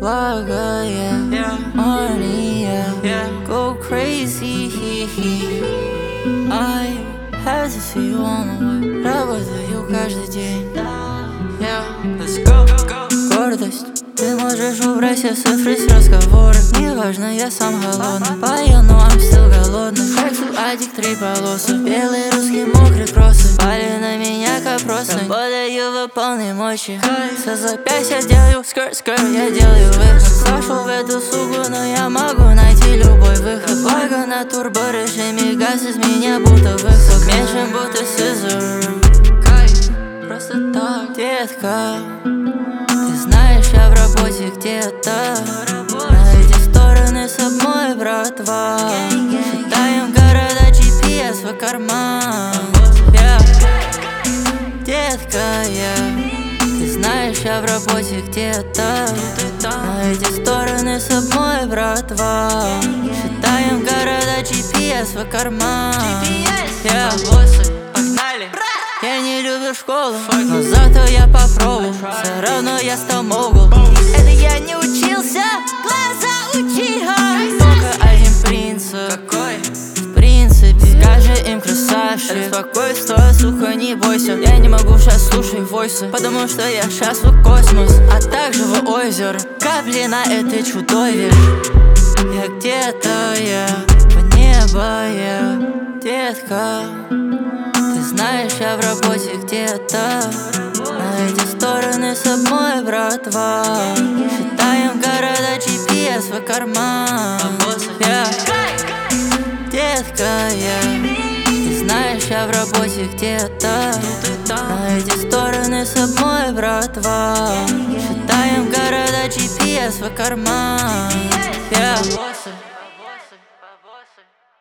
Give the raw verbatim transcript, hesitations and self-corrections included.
благая, Марния, go crazy. I had to see you on the way. Работаю каждый день. Let's go. Гордость. Ты можешь убрать все цифры с разговора. Неважно, я сам голодный. Пою, но I'm still голодный. Хочу адик три полосы. Белый русский мокрый кроссы. Пали на меня как просто. Подаю в полной мощи. Со запястья делаю скр-скр. Я делаю выход. Зашел в эту сугу, но я могу найти любой выход. Благо на турборежиме газ из меня будто выход. Меньше будто сизер. Просто так, детка. Ты знаешь, я в работе где-то. На эти стороны с собой, братва. Считаем города, джи пи эс в карман. yeah. Детка, yeah. Ты знаешь, я в работе где-то. На эти стороны с собой, братва. Считаем города, джи пи эс в карман. yeah. Погнали! Я не люблю школу, но зато я попробовал. Все равно я стал могул. Это я не учился, глаза учи. Только один принцип. Какой? В принципе, скажи им красавчик. Беспокойство, сука, не бойся. Я не могу сейчас слушать войсы, потому что я сейчас в космос, а также в озеро. Капли на этой чудовище. Я где-то, я в небо, я детка. Ты знаешь, я в работе где-то. На эти стороны с собой, братва. Считаем города, джи пи эс в карман. yeah. Детка, yeah. Ты знаешь, я в работе где-то. На эти стороны с собой, братва. Считаем города, джи пи эс в карман. yeah.